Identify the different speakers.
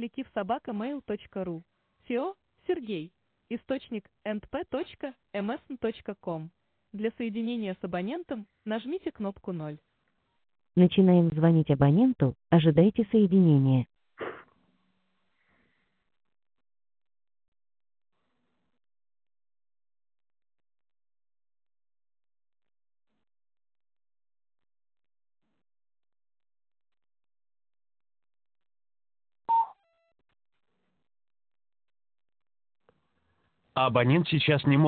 Speaker 1: collective@mail.ru. СИО Сергей. Источник np.msn.com. Для соединения с абонентом нажмите кнопку 0. Начинаем звонить абоненту, ожидайте соединения.
Speaker 2: Абонент сейчас не может